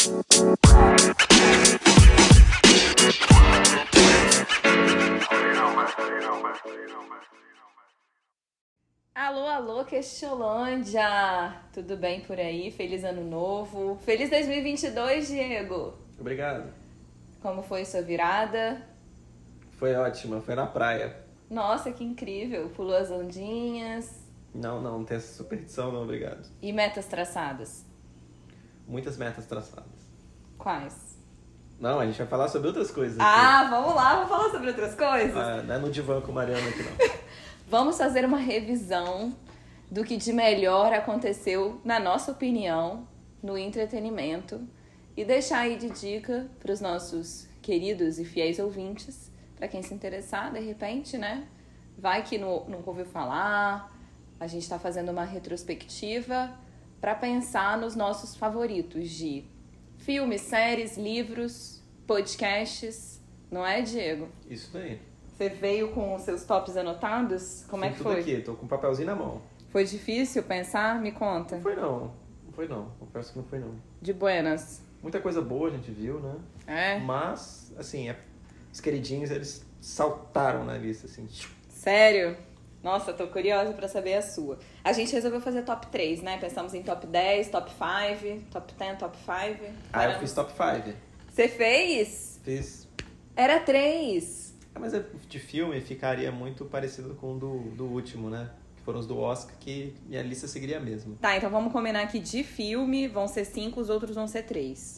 Alô, alô, Questolândia! Tudo bem por aí? Feliz ano novo! Feliz 2022, Diego! Obrigado. Como foi sua virada? Foi ótima, foi na praia. Nossa, que incrível! Pulou as ondinhas. Não tem essa superstição não, obrigado. E metas traçadas? Muitas metas traçadas. Quais? Não, a gente vai falar sobre outras coisas aqui. Ah, vamos lá, vamos falar sobre outras coisas? Não é no divã com o Mariano aqui não. Vamos fazer uma revisão do que de melhor aconteceu, na nossa opinião, no entretenimento e deixar aí de dica para os nossos queridos e fiéis ouvintes, para quem se interessar, de repente, né? Vai que nunca ouviu falar, a gente está fazendo uma retrospectiva para pensar nos nossos favoritos de filmes, séries, livros, podcasts, não é, Diego? Isso daí. Você veio com os seus tops anotados? Como é que foi? Aqui, tô com um papelzinho na mão. Foi difícil pensar? Me conta. Não foi não. Confesso que não foi não. De buenas. Muita coisa boa a gente viu, né? É? Mas, assim, os queridinhos, eles saltaram na lista, assim. Sério? Nossa, tô curiosa pra saber a sua. A gente resolveu fazer top 3, né? Pensamos em top 10, top 5, top 10, top 5. Eu fiz top 5. Você fez? Fiz. Era 3. Mas de filme ficaria muito parecido com o do último, né? Que foram os do Oscar, que minha lista seguiria a mesma. Tá, então vamos combinar aqui de filme, vão ser 5, os outros vão ser 3.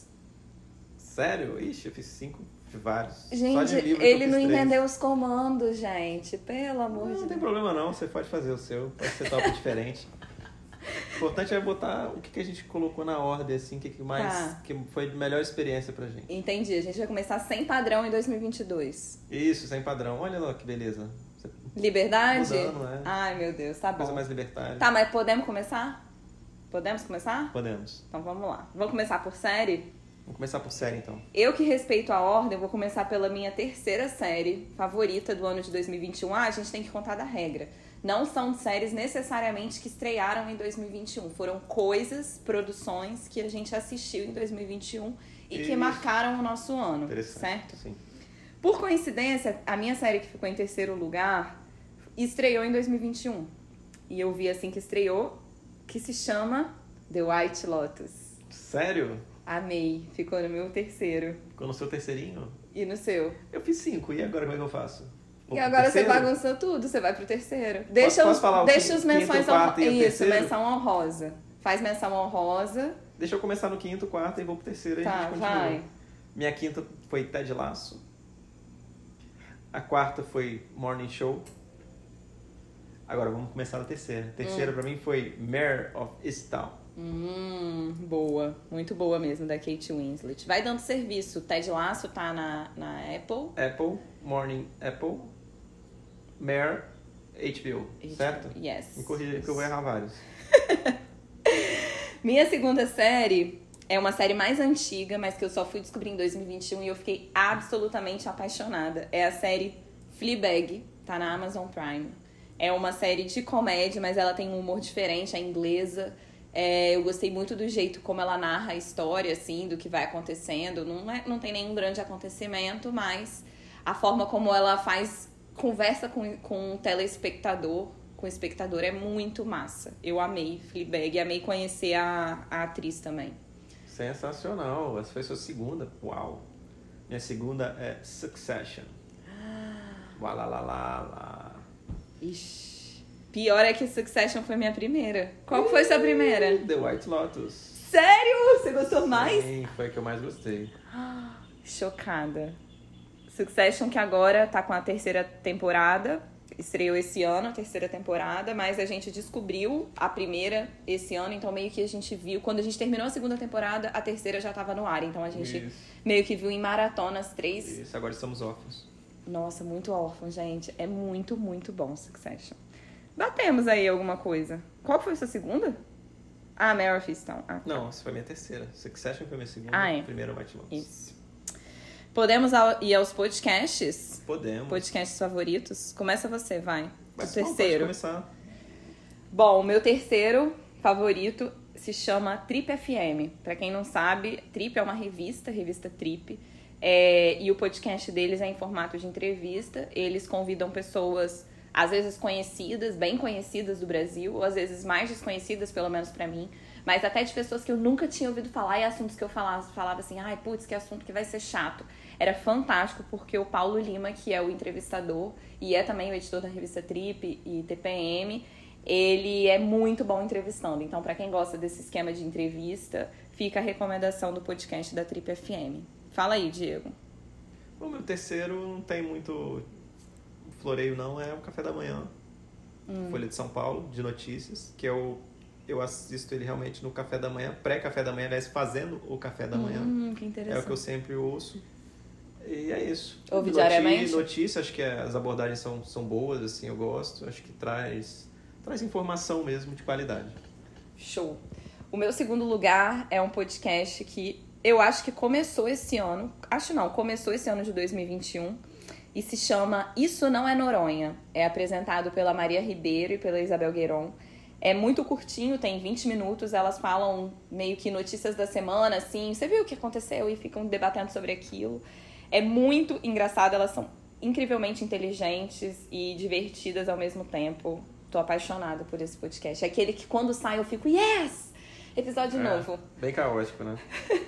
Sério? Ixi, eu fiz 5 de vários. Gente, só de livro ele eu fiz não 3. entendeu os comandos, gente. Pelo amor de Deus. Não tem problema não, você pode fazer o seu, pode ser top diferente. O importante é botar o que a gente colocou na ordem, assim, o que mais Tá. que foi a melhor experiência pra gente. Entendi, a gente vai começar sem padrão em 2022. Isso, sem padrão. Olha lá que beleza. Liberdade? Mudando, né? Ai, meu Deus, tá bom. Coisa mais libertária. Tá, mas podemos começar? Podemos começar? Podemos. Então vamos lá. Vamos começar por série? Vamos começar por série, então. Eu que respeito a ordem, vou começar pela minha terceira série favorita do ano de 2021. A gente tem que contar da regra. Não são séries necessariamente que estrearam em 2021. Foram coisas, produções que a gente assistiu em 2021 e que marcaram o nosso ano. Interessante. Certo? Sim. Por coincidência, a minha série que ficou em terceiro lugar estreou em 2021. E eu vi assim que estreou, que se chama The White Lotus. Sério? Amei. Ficou no meu terceiro. Ficou no seu terceirinho? E no seu? Eu fiz 5, e agora como é que eu faço? E agora você bagunçou tudo, você vai pro terceiro. Posso falar deixa os quinto, menções quarto e o Isso, terceiro? menção honrosa. Faz menção honrosa. Deixa eu começar no quinto, quarto e vou pro terceiro e a Tá, gente continua. vai. Minha quinta foi Ted Lasso. A quarta foi Morning Show. Agora vamos começar na terceira. A terceira pra mim foi Mare of Easttown. Boa. Muito boa mesmo, da Kate Winslet. Vai dando serviço. Ted Lasso tá na Apple. Apple, Morning Apple, Mare, HBO, certo? Yes. Me corrija que eu vou errar vários. Minha segunda série é uma série mais antiga, mas que eu só fui descobrir em 2021 e eu fiquei absolutamente apaixonada. É a série Fleabag, tá na Amazon Prime. É uma série de comédia, mas ela tem um humor diferente, é inglesa. Eu gostei muito do jeito como ela narra a história, assim, do que vai acontecendo. Não tem nenhum grande acontecimento, mas a forma como ela conversa com o telespectador, com o espectador, é muito massa. Eu amei Fleabag e amei conhecer a atriz também. Sensacional. Essa foi a sua segunda? Uau. Minha segunda é Succession. Ualalalala. Ixi. Pior é que Succession foi minha primeira. Qual foi sua primeira? The White Lotus. Sério? Você gostou mais? Sim, foi a que eu mais gostei. Chocada. Succession que agora tá com a terceira temporada. Estreou esse ano a terceira temporada, mas a gente descobriu a primeira esse ano, então meio que a gente viu. Quando a gente terminou a segunda temporada, a terceira já tava no ar. Então a gente meio que viu em maratona as 3. Isso, agora estamos órfãos. Nossa, muito órfão, gente. É muito, muito bom Succession. Batemos aí alguma coisa. Qual foi a sua segunda? Ah, Mare of Easttown. Ah, tá. Não, essa foi a minha terceira. Succession foi a minha segunda. É. Primeira White Lotus. Isso. Podemos ir aos podcasts? Podemos. Podcasts favoritos? Começa você, vai. Mas o terceiro. Pode começar. Bom, o meu terceiro favorito se chama Trip FM. Pra quem não sabe, Trip é uma revista Trip. E o podcast deles é em formato de entrevista. Eles convidam pessoas, às vezes conhecidas, bem conhecidas do Brasil, ou às vezes mais desconhecidas, pelo menos pra mim, mas até de pessoas que eu nunca tinha ouvido falar, e assuntos que eu falava assim, ai, putz, que assunto que vai ser chato. Era fantástico, porque o Paulo Lima, que é o entrevistador, e é também o editor da revista Trip e TPM, ele é muito bom entrevistando. Então, pra quem gosta desse esquema de entrevista, fica a recomendação do podcast da Trip FM. Fala aí, Diego. O meu terceiro não tem muito floreio, não. É o Café da Manhã, Folha de São Paulo, de notícias, que eu assisto ele realmente no café da manhã, pré-café da manhã, aliás, fazendo o café da manhã. Que interessante. É o que eu sempre ouço. E é isso. Ouve diariamente? Notícia, acho que as abordagens são boas, assim, eu gosto. Acho que traz informação mesmo de qualidade. Show. O meu segundo lugar é um podcast que eu acho que começou esse ano. Começou esse ano de 2021. E se chama Isso Não é Noronha. É apresentado pela Maria Ribeiro e pela Isabel Gueron. É muito curtinho, tem 20 minutos. Elas falam meio que notícias da semana, assim. Você viu o que aconteceu? E ficam debatendo sobre aquilo. É muito engraçado. Elas são incrivelmente inteligentes e divertidas ao mesmo tempo. Tô apaixonada por esse podcast. É aquele que quando sai eu fico, yes! Episódio novo. Bem caótico, né?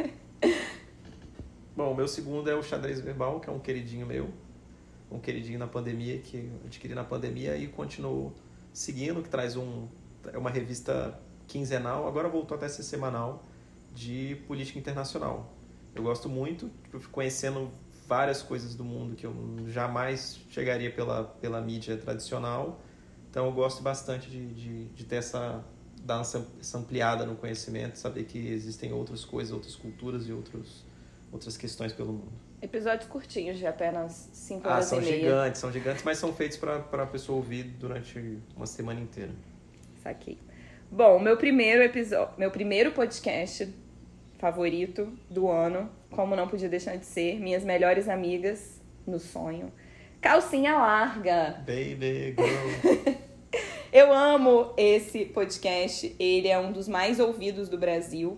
Bom, o meu segundo é o Xadrez Verbal, que é um queridinho meu. Um queridinho na pandemia, que eu adquiri na pandemia e continuo seguindo, que traz é uma revista quinzenal, agora voltou até a ser semanal, de política internacional. Eu gosto muito, eu fico conhecendo várias coisas do mundo que eu jamais chegaria pela mídia tradicional. Então eu gosto bastante de ter essa ampliada no conhecimento, saber que existem outras coisas, outras culturas e outras questões pelo mundo. Episódios curtinhos, de apenas 5 horas e meia. São gigantes, mas são feitos para a pessoa ouvir durante uma semana inteira. Saquei. Bom, meu primeiro podcast favorito do ano, como não podia deixar de ser, minhas melhores amigas no sonho. Calcinha Larga. Baby girl. Eu amo esse podcast, ele é um dos mais ouvidos do Brasil.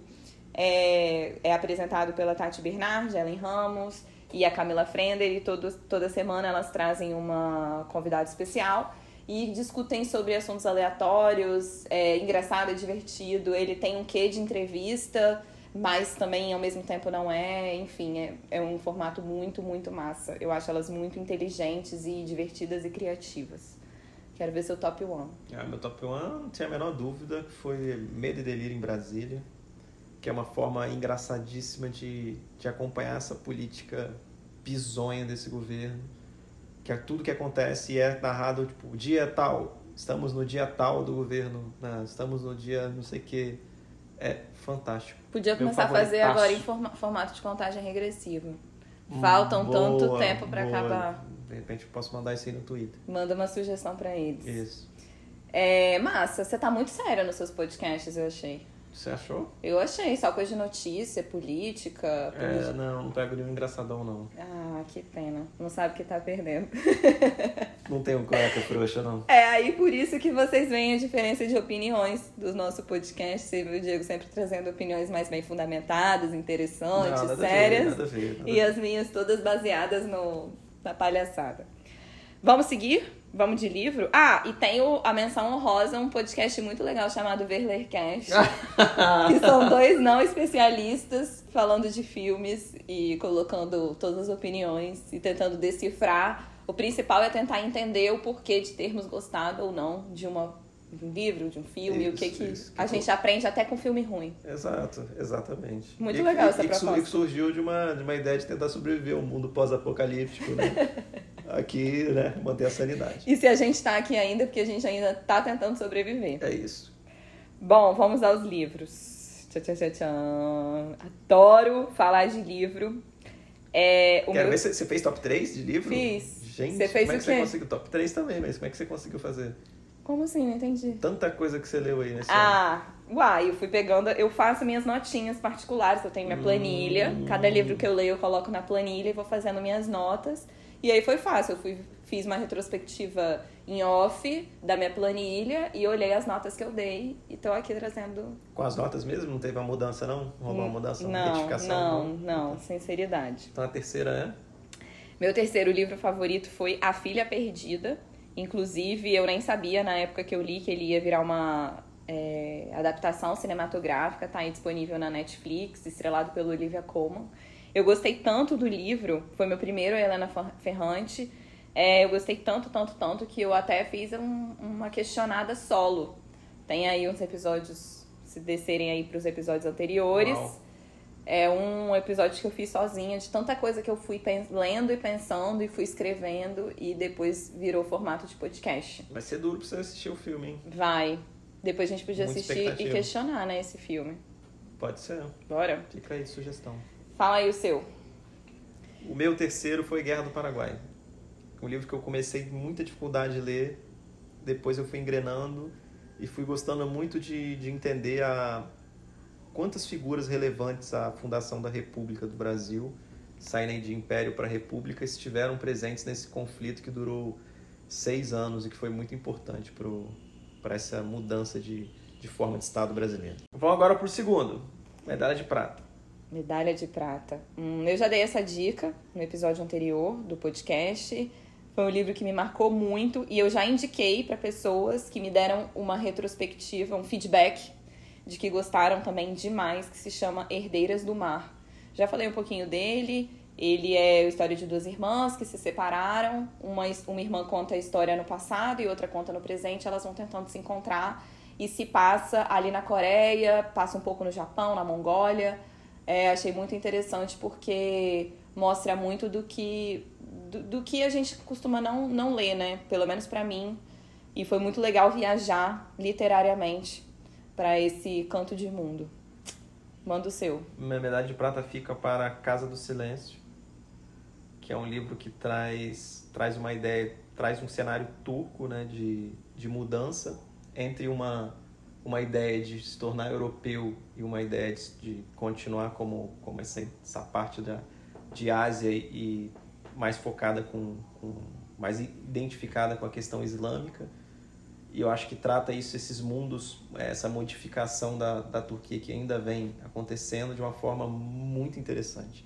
É apresentado pela Tati Bernardi, Ellen Ramos e a Camila Frender, e toda semana elas trazem uma convidada especial e discutem sobre assuntos aleatórios, engraçado, divertido. Ele tem um quê de entrevista, mas também ao mesmo tempo não é. Enfim, é um formato muito, muito massa. Eu acho elas muito inteligentes e divertidas e criativas. Quero ver seu top 1. Meu top 1, não tinha a menor dúvida, que foi Medo e Delírio em Brasília, que é uma forma engraçadíssima de acompanhar essa política bizonha desse governo, que é tudo que acontece e é narrado, tipo, dia tal, estamos no dia tal do governo, né? Estamos no dia não sei o que. É fantástico. Podia começar a fazer agora em formato de contagem regressiva. Faltam tanto tempo para acabar. De repente eu posso mandar isso aí no Twitter. Manda uma sugestão para eles. Isso. Massa, você tá muito séria nos seus podcasts, eu achei. Você achou? Eu achei, só coisa de notícia, política. Não pego nenhum engraçadão, não. Ah, que pena. Não sabe o que tá perdendo. Não tem um cueca frouxa, não. Aí por isso que vocês veem a diferença de opiniões do nosso podcast. Você viu o Diego sempre trazendo opiniões mais bem fundamentadas, interessantes, sérias. Nada a ver. E as minhas todas baseadas na palhaçada. Vamos seguir? Vamos de livro? E tem a menção honrosa, um podcast muito legal chamado Verlercast, que são 2 não especialistas falando de filmes e colocando todas as opiniões e tentando decifrar. O principal é tentar entender o porquê de termos gostado ou não de um livro, de um filme, o que a gente aprende até com filme ruim. Exato, exatamente. Muito legal essa proposta. E que surgiu de uma ideia de tentar sobreviver ao mundo pós-apocalíptico, né? Aqui, né? Manter a sanidade. E se a gente tá aqui ainda, porque a gente ainda tá tentando sobreviver. É isso. Bom, vamos aos livros. Adoro falar de livro. Quero ver se você fez top 3 de livro? Fiz. Gente, você fez como é que o quê? você conseguiu? Top 3 também, mas como é que você conseguiu fazer? Como assim? Não entendi. Tanta coisa que você leu aí nesse ano. Eu fui pegando, eu faço minhas notinhas particulares, eu tenho minha planilha, cada livro que eu leio eu coloco na planilha e vou fazendo minhas notas. E aí foi fácil, fiz uma retrospectiva em off da minha planilha e olhei as notas que eu dei e tô aqui trazendo... Com as notas mesmo? Não teve uma mudança, não? Rolou uma mudança, uma retificação? Não, sinceridade. Então a terceira é? Meu terceiro livro favorito foi A Filha Perdida. Inclusive, eu nem sabia na época que eu li que ele ia virar uma adaptação cinematográfica. Tá aí disponível na Netflix, estrelado pelo Olivia Colman. Eu gostei tanto do livro, foi meu primeiro Helena Ferrante. Eu gostei tanto que eu até fiz uma questionada solo. Tem aí uns episódios, se descerem aí pros episódios anteriores. Uau. É um episódio que eu fiz sozinha, de tanta coisa que eu fui lendo e pensando e fui escrevendo e depois virou formato de podcast. Vai ser duro pra você assistir o filme, hein? Vai. Depois a gente podia Muita assistir expectativa. e questionar, né, esse filme. Pode ser. Bora? Fica aí, sugestão. Fala aí o seu. O meu terceiro foi Guerra do Paraguai. Um livro que eu comecei com muita dificuldade de ler, depois eu fui engrenando e fui gostando muito de entender quantas figuras relevantes à fundação da República do Brasil, saindo de Império para República, estiveram presentes nesse conflito que durou 6 anos e que foi muito importante para essa mudança de forma de Estado brasileiro. Vamos agora para o segundo, Medalha de Prata. Medalha de Prata. Eu já dei essa dica no episódio anterior do podcast. Foi um livro que me marcou muito e eu já indiquei para pessoas que me deram uma retrospectiva, um feedback de que gostaram também demais, que se chama Herdeiras do Mar. Já falei um pouquinho dele. Ele é a história de 2 irmãs que se separaram. Uma irmã conta a história no passado e outra conta no presente. Elas vão tentando se encontrar e se passa ali na Coreia, passa um pouco no Japão, na Mongólia. Achei muito interessante porque mostra muito do que a gente costuma não ler, né? Pelo menos pra mim. E foi muito legal viajar literariamente para esse canto de mundo. Manda o seu. Minha medalha de prata fica para Casa do Silêncio, que é um livro que traz uma ideia, traz um cenário turco, né, de mudança entre uma ideia de se tornar europeu e uma ideia de continuar como essa parte de Ásia e mais focada mais identificada com a questão islâmica. E eu acho que trata esses mundos, essa modificação da Turquia que ainda vem acontecendo de uma forma muito interessante.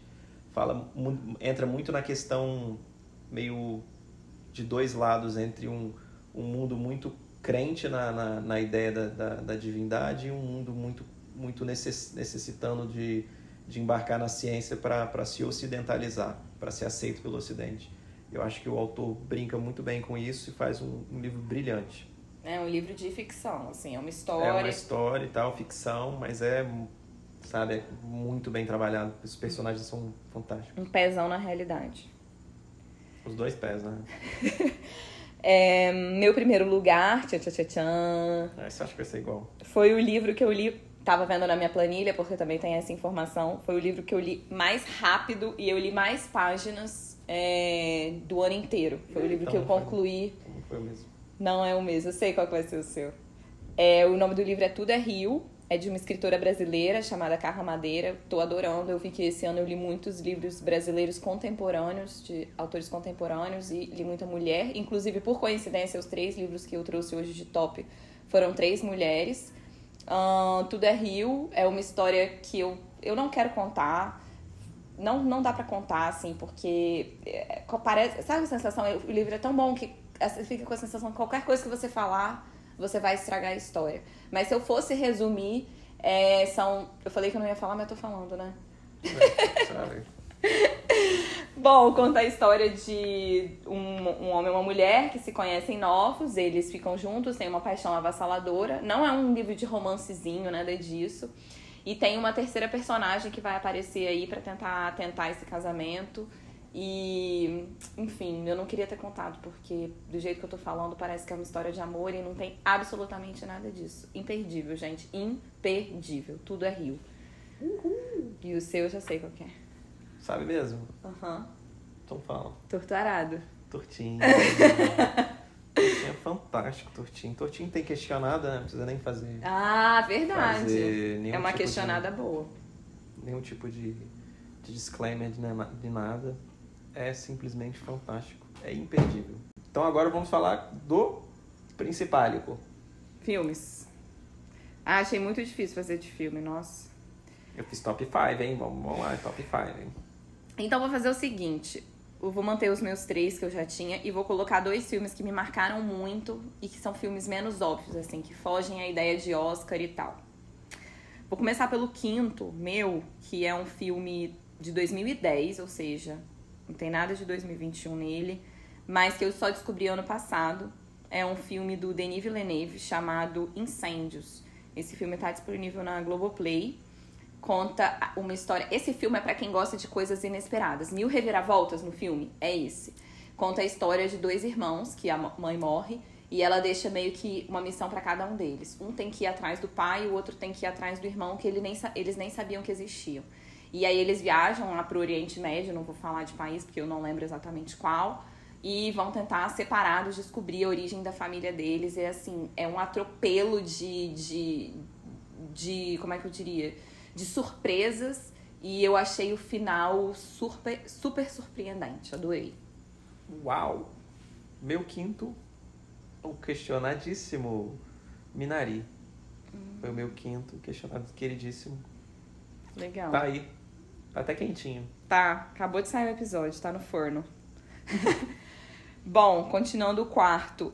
Entra muito na questão meio de 2 lados, entre um mundo muito crente na ideia da divindade e um mundo muito necessitando de embarcar na ciência para se ocidentalizar, para ser aceito pelo Ocidente. Eu acho que o autor brinca muito bem com isso e faz um livro brilhante. É um livro de ficção, assim, é uma história. É uma história e tal, ficção, mas é muito bem trabalhado. Os personagens são fantásticos. Um pezão na realidade. Os 2 pés, né? Meu primeiro lugar, Isso acho que vai ser igual. foi o livro que eu li, tava vendo na minha planilha, porque também tem essa informação, foi o livro que eu li mais rápido e eu li mais páginas do ano inteiro. Foi o livro Então, que eu concluí. Não foi o mesmo. Não é o mesmo, eu sei qual que vai ser o seu. O nome do livro é Tudo é Rio, é de uma escritora brasileira chamada Carla Madeira. Tô adorando, eu vi que esse ano eu li muitos livros brasileiros contemporâneos, de autores contemporâneos, e li muita mulher. Inclusive, por coincidência, os 3 livros que eu trouxe hoje de top foram 3 mulheres. Tudo é Rio, é uma história que eu não quero contar. Não dá pra contar, assim, porque parece, sabe a sensação? O livro é tão bom que você fica com a sensação que qualquer coisa que você falar, você vai estragar a história. Mas se eu fosse resumir, eu falei que eu não ia falar, mas eu tô falando, né? Sabe? Bom, conta a história de um homem e uma mulher que se conhecem novos, eles ficam juntos, têm uma paixão avassaladora. Não é um livro de romancezinho, nada disso. E tem uma terceira personagem que vai aparecer aí pra tentar esse casamento. E, enfim, eu não queria ter contado, porque do jeito que eu tô falando parece que é uma história de amor e não tem absolutamente nada disso. Imperdível, gente. Imperdível. Tudo é Rio. Uhul. E o seu eu já sei qual que é. Sabe mesmo? Aham. Então fala. Torturado. Tortinho. Tortinho é fantástico, Tortinho. Tortinho tem questionada, né? Não precisa nem fazer. Ah, verdade. Fazer É uma questionada boa. Nenhum tipo de disclaimer de nada. é simplesmente fantástico. É imperdível. Então agora vamos falar do Principálico. Filmes. Ah, achei muito difícil fazer de filme, nossa. Eu fiz top 5, hein? Vamos lá, top 5, hein? Então vou fazer o seguinte. Eu vou manter os meus 3 que eu já tinha e vou colocar 2 filmes que me marcaram muito e que são filmes menos óbvios, assim, que fogem à ideia de Oscar e tal. Vou começar pelo quinto, meu, que é um filme de 2010, ou seja, não tem nada de 2021 nele, mas que eu só descobri ano passado. É um filme do Denis Villeneuve chamado Incêndios. Esse filme tá disponível na Globoplay. Conta uma história... Esse filme é pra quem gosta de coisas inesperadas. 1000 reviravoltas no filme, é esse. Conta a história de 2 irmãos, que a mãe morre, e ela deixa meio que uma missão pra cada um deles. Um tem que ir atrás do pai, o outro tem que ir atrás do irmão, que eles nem sabiam que existiam. E aí eles viajam lá pro Oriente Médio, não vou falar de país, porque eu não lembro exatamente qual, e vão tentar, separados, descobrir a origem da família deles. E assim, é um atropelo de como é que eu diria? De surpresas, e eu achei o final super surpreendente, adorei. Uau! Meu quinto, o questionadíssimo Minari. Foi o meu quinto, questionado, queridíssimo. Legal. Tá aí, tá até quentinho. Tá, acabou de sair o episódio, tá no forno. Bom, continuando o quarto,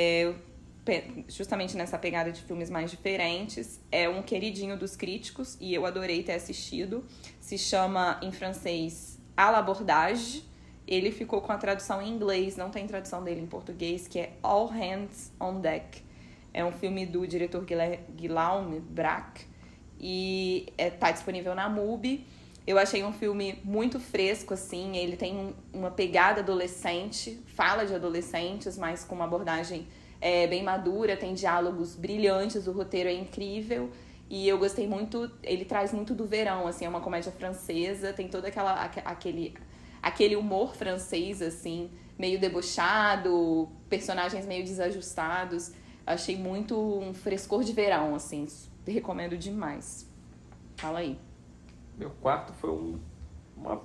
justamente nessa pegada de filmes mais diferentes, é um queridinho dos críticos e eu adorei ter assistido. Se chama, em francês, À l'abordage. Ele ficou com a tradução em inglês, não tem tradução dele em português, que é All Hands on Deck. É um filme do diretor Guillaume Braque e tá disponível na MUBI. Eu achei um filme muito fresco, assim, ele tem uma pegada adolescente, fala de adolescentes, mas com uma abordagem bem madura, tem diálogos brilhantes, o roteiro é incrível e eu gostei muito, ele traz muito do verão, assim, é uma comédia francesa, tem todo aquele humor francês, assim, meio debochado, personagens meio desajustados, achei muito um frescor de verão, assim, recomendo demais. Fala aí. Meu quarto foi uma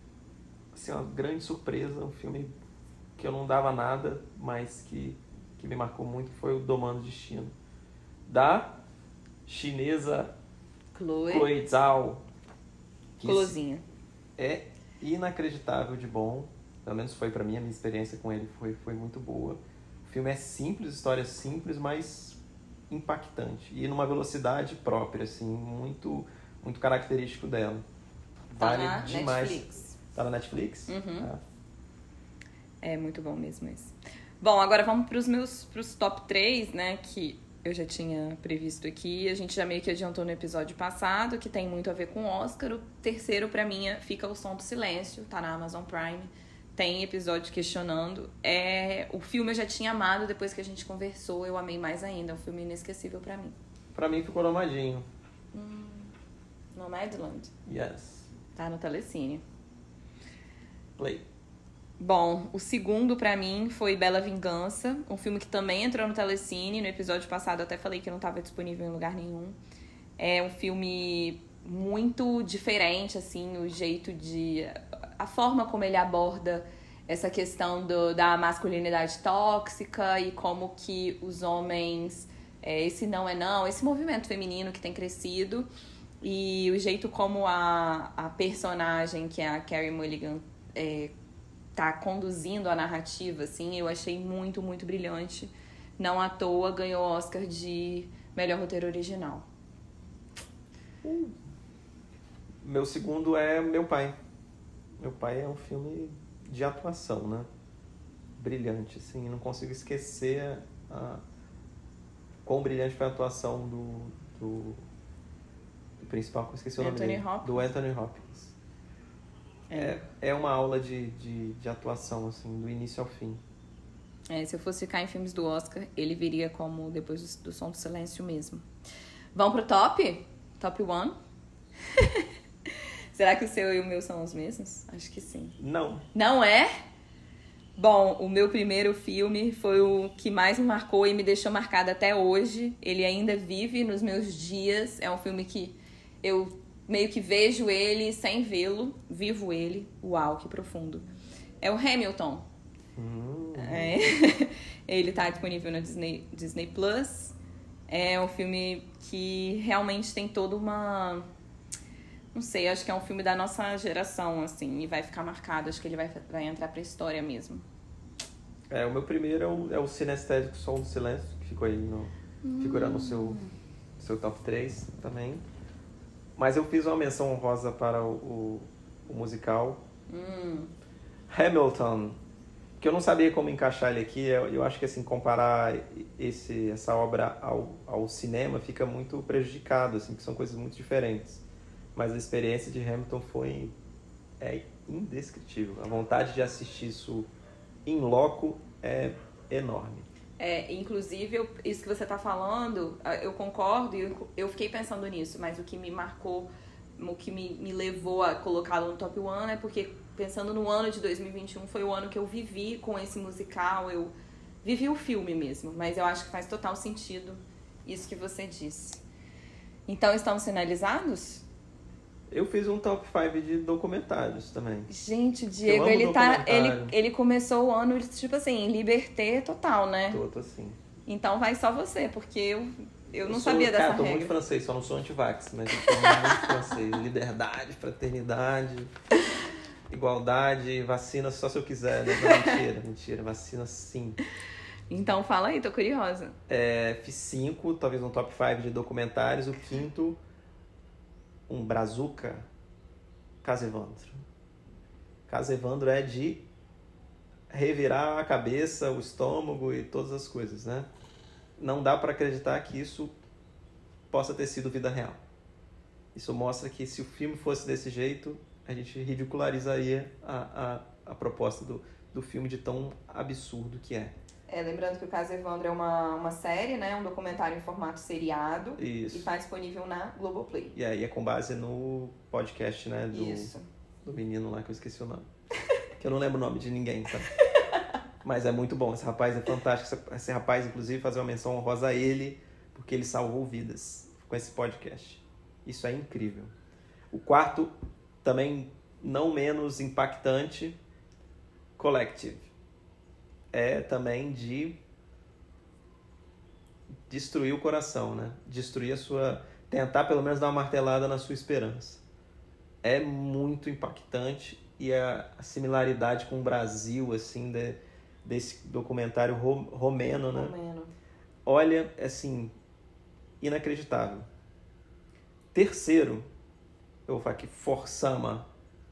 grande surpresa, um filme que eu não dava nada, mas que me marcou muito, foi o Domando o Destino, da chinesa Chloe Zhao. Clozinha. É inacreditável de bom, pelo menos foi pra mim, a minha experiência com ele foi muito boa. O filme é simples, história simples, mas impactante, e numa velocidade própria, assim, muito, muito característico dela. Vale demais. Netflix. Tá na Netflix? Uhum. Ah. É muito bom mesmo esse. Bom, agora vamos pros top 3, né, que eu já tinha previsto aqui. A gente já meio que adiantou no episódio passado, que tem muito a ver com o Oscar. O terceiro, pra mim, fica O Som do Silêncio, tá na Amazon Prime. Tem episódio questionando. O filme eu já tinha amado, depois que a gente conversou, eu amei mais ainda. É um filme inesquecível pra mim. Pra mim ficou Nomadinho. Nomadland. Yes. Tá no Telecine. Play. Bom, o segundo pra mim foi Bela Vingança, um filme que também entrou no Telecine. No episódio passado eu até falei que não estava disponível em lugar nenhum. É um filme muito diferente, assim, o jeito de... a forma como ele aborda essa questão da masculinidade tóxica e como que os homens... esse não é não, esse movimento feminino que tem crescido e o jeito como a personagem, que é a Carey Mulligan, tá conduzindo a narrativa, assim, eu achei muito, muito brilhante. Não à toa ganhou o Oscar de melhor roteiro original. Meu segundo é Meu Pai. Meu Pai é um filme de atuação, né? Brilhante, assim, não consigo esquecer quão brilhante foi a atuação do principal, que eu esqueci o nome dele. Do Anthony Hopkins. É uma aula de atuação, assim, do início ao fim. Se eu fosse ficar em filmes do Oscar, ele viria como depois do Som do Silêncio mesmo. Vamos pro top? Top 1? Será que o seu e o meu são os mesmos? Acho que sim. Não. Não é? Bom, o meu primeiro filme foi o que mais me marcou e me deixou marcada até hoje. Ele ainda vive nos meus dias. É um filme que eu meio que vejo ele sem vê-lo. Vivo ele. Uau, que profundo. É o Hamilton. É, ele tá disponível na Disney Plus. É um filme que realmente tem toda uma... Não sei, acho que é um filme da nossa geração, assim, e vai ficar marcado. Acho que ele vai entrar pra história mesmo. O meu primeiro é o Cinestésico Som do Silêncio, que ficou aí figurando no seu top 3 também. Mas eu fiz uma menção honrosa para o musical Hamilton, que eu não sabia como encaixar ele aqui. Eu acho que assim, comparar essa obra ao cinema fica muito prejudicado, assim, que são coisas muito diferentes. Mas a experiência de Hamilton é indescritível. A vontade de assistir isso in loco é enorme. Inclusive, isso que você está falando, eu concordo e eu fiquei pensando nisso, mas o que me marcou, o que me levou a colocá-lo no top 1 é porque, pensando no ano de 2021, foi o ano que eu vivi com esse musical, eu vivi o filme mesmo, mas eu acho que faz total sentido isso que você disse. Então, estamos finalizados? Eu fiz um top 5 de documentários também. Gente, o Diego, ele começou o ano, tipo assim, liberté total, né? Tô assim. Então vai só você, porque eu não sabia dessa regra. Eu tô muito francês, só não sou anti-vax, mas eu tô muito francês. Liberdade, fraternidade, igualdade, vacina só se eu quiser, né? Mentira, vacina sim. Então fala aí, tô curiosa. Fiz 5, talvez um top 5 de documentários. O quinto... um brazuca, Casa Evandro. Casa Evandro é de revirar a cabeça, o estômago e todas as coisas, né? Não dá para acreditar que isso possa ter sido vida real. Isso mostra que se o filme fosse desse jeito, a gente ridicularizaria a proposta do filme de tão absurdo que é. Lembrando que o Casa Evandro é uma série, né? Um documentário em formato seriado. Isso. E está disponível na Globoplay. E aí é com base no podcast, né? Isso. Do menino lá que eu esqueci o nome. Que eu não lembro o nome de ninguém, tá? Mas é muito bom. Esse rapaz é fantástico. Esse rapaz, inclusive, fazer uma menção honrosa a ele, porque ele salvou vidas com esse podcast. Isso é incrível. O quarto, também não menos impactante, Collective. É também de destruir o coração, né? Destruir tentar pelo menos dar uma martelada na sua esperança. É muito impactante e a similaridade com o Brasil, assim, desse documentário romeno, né? Olha, assim, inacreditável. Terceiro, eu vou falar aqui, Forsama,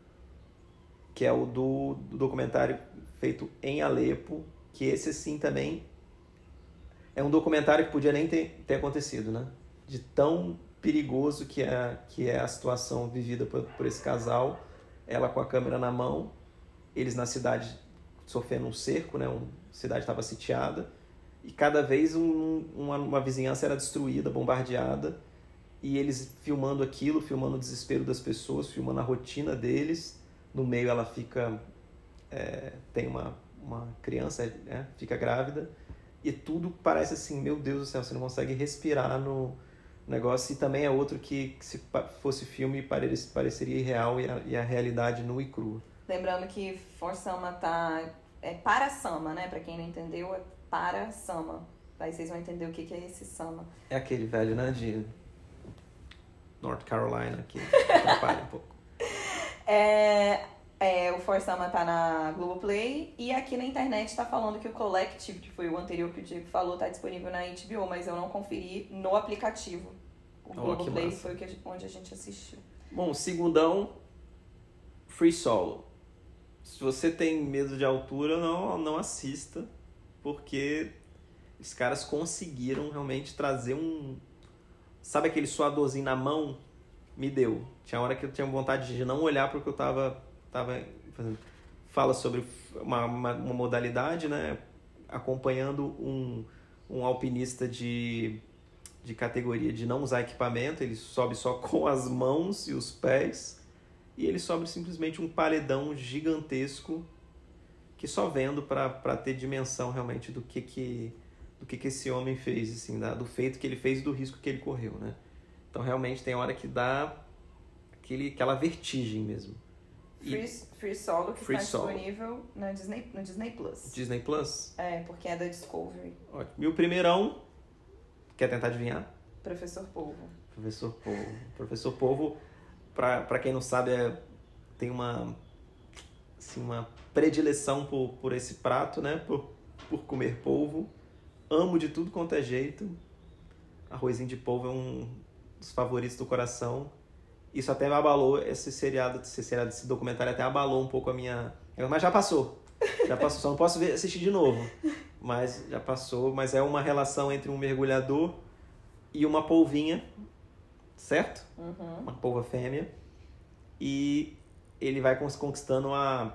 que é o do documentário feito em Alepo, que esse sim também é um documentário que podia nem ter acontecido, né? De tão perigoso que é a situação vivida por esse casal, ela com a câmera na mão, eles na cidade sofrendo um cerco, né? A cidade estava sitiada, e cada vez uma vizinhança era destruída, bombardeada, e eles filmando aquilo, filmando o desespero das pessoas, filmando a rotina deles. No meio ela fica... tem uma criança, fica grávida, e tudo parece assim, meu Deus do céu, você não consegue respirar no negócio. E também é outro que se fosse filme pareceria irreal, e a realidade nua e crua. Lembrando que Forsama é para Sama, né? Pra quem não entendeu, é para Sama. Aí vocês vão entender o que é esse Sama. É aquele velho, né, de North Carolina, que atrapalha um pouco. O Forsama tá na Globoplay, e aqui na internet tá falando que o Collective, que foi o anterior que o Diego falou, tá disponível na HBO, mas eu não conferi no aplicativo. O Globoplay foi onde a gente assistiu. Bom, segundão, Free Solo. Se você tem medo de altura, não assista, porque os caras conseguiram realmente trazer sabe aquele suadorzinho na mão? Me deu. Tinha hora que eu tinha vontade de não olhar porque eu tava fazendo. Fala sobre uma modalidade, né? Acompanhando um alpinista de categoria de não usar equipamento. Ele sobe só com as mãos e os pés, e ele sobe simplesmente um paredão gigantesco que só vendo para ter dimensão realmente do que esse homem fez, assim, do feito que ele fez e do risco que ele correu, né? Então realmente tem hora que dá aquela vertigem mesmo. Free Solo, que Free está Solo. disponível no Disney Plus. Disney Plus. É, porque é da Discovery. Ótimo. E o primeirão, quer tentar adivinhar? Professor Polvo. Professor Polvo. Professor Polvo, pra quem não sabe, tem uma predileção por esse prato, né? Por comer polvo. Amo de tudo quanto é jeito. Arrozinho de polvo é um dos favoritos do coração. Isso até me abalou, esse documentário até abalou um pouco a minha... Mas já passou, só não posso assistir de novo. Mas já passou, mas é uma relação entre um mergulhador e uma polvinha, certo? Uhum. Uma polva fêmea. E ele vai conquistando a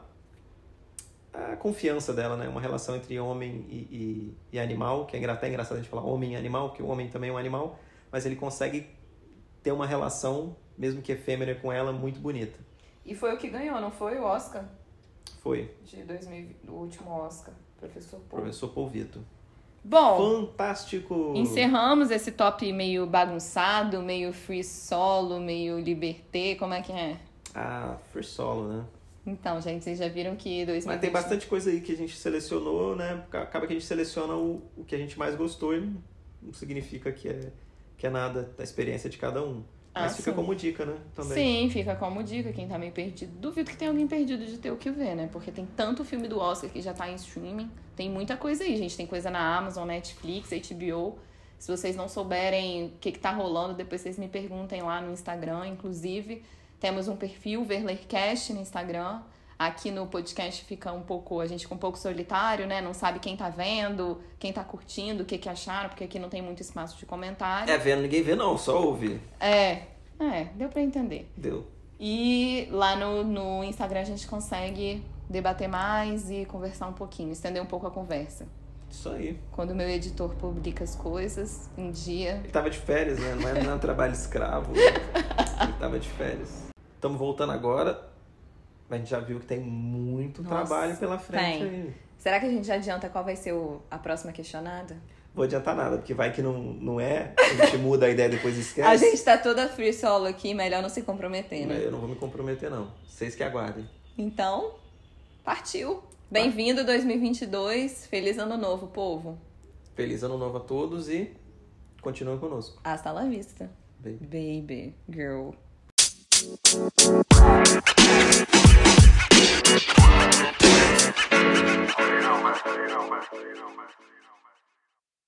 confiança dela, né? Uma relação entre homem e animal, que é até engraçado a gente falar homem e animal, porque o homem também é um animal, mas ele consegue ter uma relação, mesmo que efêmera com ela, muito bonita. E foi o que ganhou, não foi o Oscar? Foi. De 2020, o último Oscar, Professor Polvo. Professor Polvito. Bom, Fantástico! encerramos esse top meio bagunçado, meio free solo, meio liberté, como é que é? Free solo, né? Então, gente, vocês já viram que 2020... Mas tem bastante coisa aí que a gente selecionou, né? Acaba que a gente seleciona o que a gente mais gostou e não significa que é nada da experiência de cada um. Mas fica sim. como dica, né? Também. Sim, fica como dica, quem tá meio perdido. Duvido que tenha alguém perdido de ter o que ver, né? Porque tem tanto filme do Oscar que já tá em streaming. Tem muita coisa aí, gente. Tem coisa na Amazon, Netflix, HBO. Se vocês não souberem o que tá rolando, depois vocês me perguntem lá no Instagram, inclusive. Temos um perfil, VerlerCast, no Instagram. Aqui no podcast a gente fica um pouco solitário, né? Não sabe quem tá vendo, quem tá curtindo, o que acharam, porque aqui não tem muito espaço de comentário. Vendo, ninguém vê não, só ouve. Deu pra entender. Deu. E lá no Instagram a gente consegue debater mais e conversar um pouquinho, estender um pouco a conversa. Isso aí. Quando o meu editor publica as coisas, um dia... Ele tava de férias, né? Não é um trabalho escravo. Ele tava de férias. Estamos voltando agora. A gente já viu que tem muito trabalho pela frente aí. Será que a gente já adianta qual vai ser a próxima questionada? Vou adiantar nada, porque vai que não é. A gente muda a ideia depois e esquece. A gente tá toda free solo aqui, melhor não se comprometer, né? Eu não vou me comprometer, não. Vocês que aguardem. Então, partiu. Bem-vindo 2022. Feliz ano novo, povo. Feliz ano novo a todos e continuem conosco. Hasta la vista. Baby. Baby girl.